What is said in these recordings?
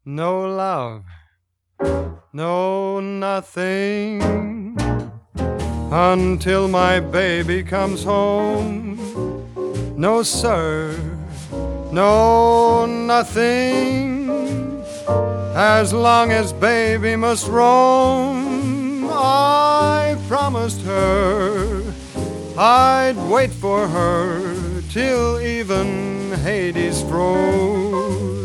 No love, no nothing, until my baby comes home. No sir, no nothing, as long as baby must roam. I promised her I'd wait for her till even Hades froze.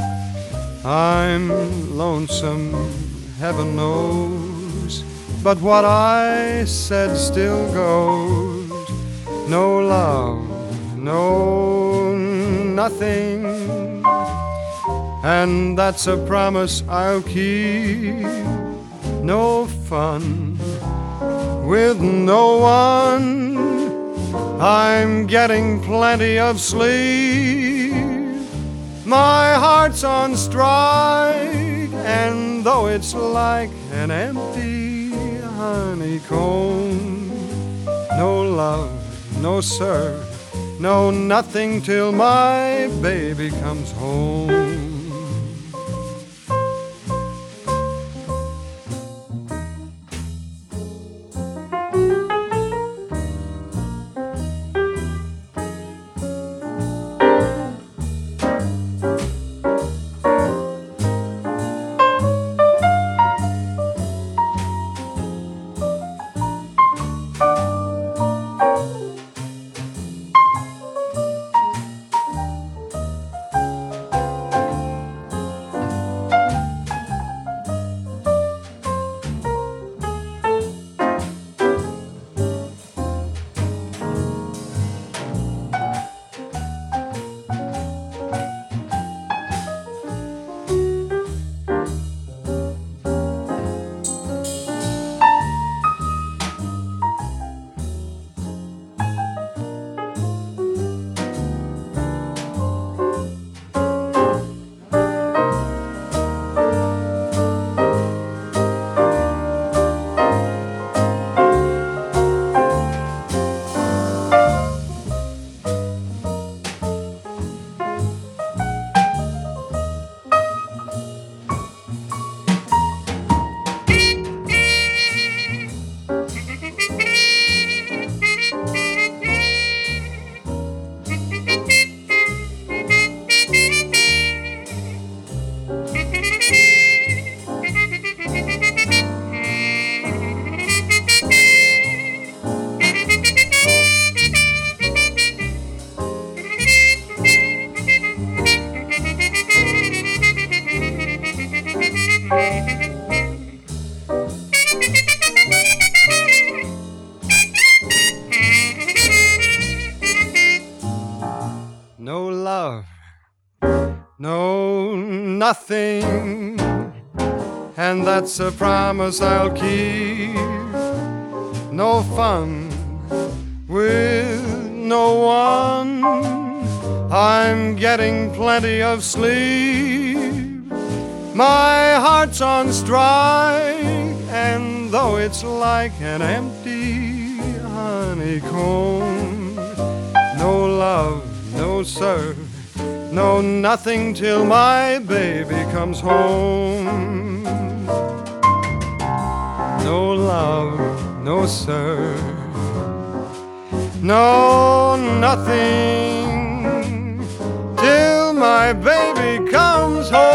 I'm lonesome, heaven knows, but what I said still goes. No love, no nothing, and that's a promise I'll keep. No fun with no one, I'm getting plenty of sleep. My heart's on strike, and though it's like an empty honeycomb, no love, no sir, no nothing till my baby comes home. No love, no nothing, and that's a promise I'll keep. No fun with no one, I'm getting plenty of sleep. My heart's on strike, and though it's like an empty honeycomb, no love, no sir, no nothing till my baby comes home. No love, no sir, no nothing till my baby comes home.